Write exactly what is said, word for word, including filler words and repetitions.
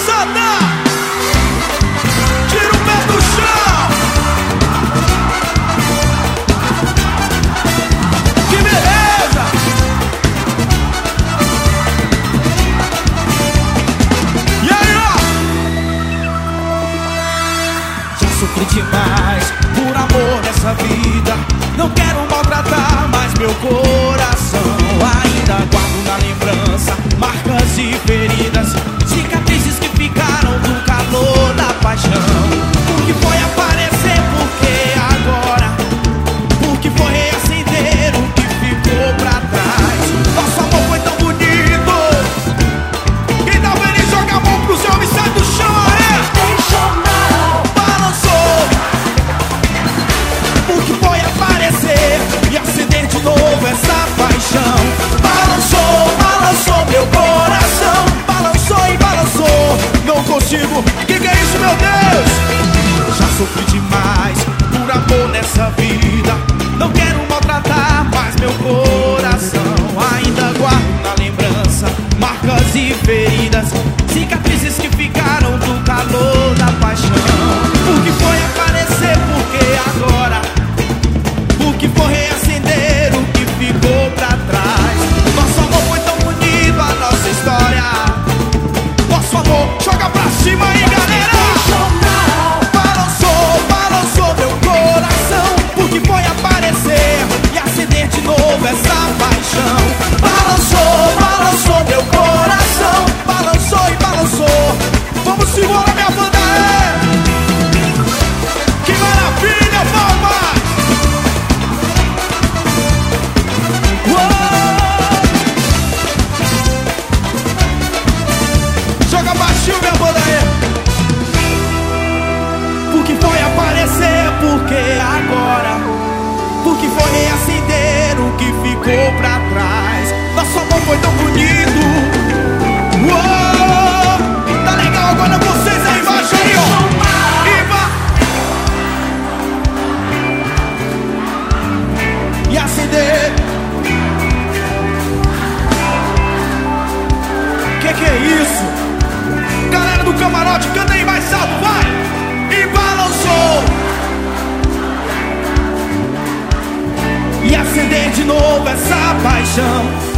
Santa, tira o pé do chão. Que beleza! E aí, ó? Já sofri demais por amor nessa vida. Não quero maltratar mais meu coração. Ainda guardo na lembrança marcas e feridas, cicatrizes que ficaram do calor da paixão. Por que foi aparecer? Por que agora? Por que foi reacender o que ficou pra trás? Nosso amor foi tão bonito. Quem tá feliz joga a mão pro céu e sai do chão, é? Balançou. Por que foi aparecer e acender de novo essa paixão? Balançou, balançou meu coração. Balançou e balançou. Não consigo, que que é isso, meu Deus? Já sofri demais por amor nessa vida. Não quero maltratar mais meu coração. Ainda guardo na lembrança marcas e feridas, cicatrizes que ficaram do calor da paixão. Por que foi aparecer? Por que agora? Por que foi reacender o que ficou pra trás? Nosso amor foi tão bonito, a nossa história. Nosso amor, joga pra cima aí, galera. Balançou, balançou meu coração. Por que foi aparecer e acender de novo essa paixão? Balançou, balançou meu coração. Balançou e balançou. Vamos embora, minha banda, é! Que maravilha, palmas! Joga baixinho, minha banda aí. Por que foi aparecer? Por que agora? Por que foi reacender o que ficou pra trás? Nosso amor foi tão bonito. Uou! Tá legal agora vocês aí embaixo aí, ó. E acender. Que que é isso? Galera do camarote, canta aí mais alto, vai! E balançou! E acender de novo essa paixão.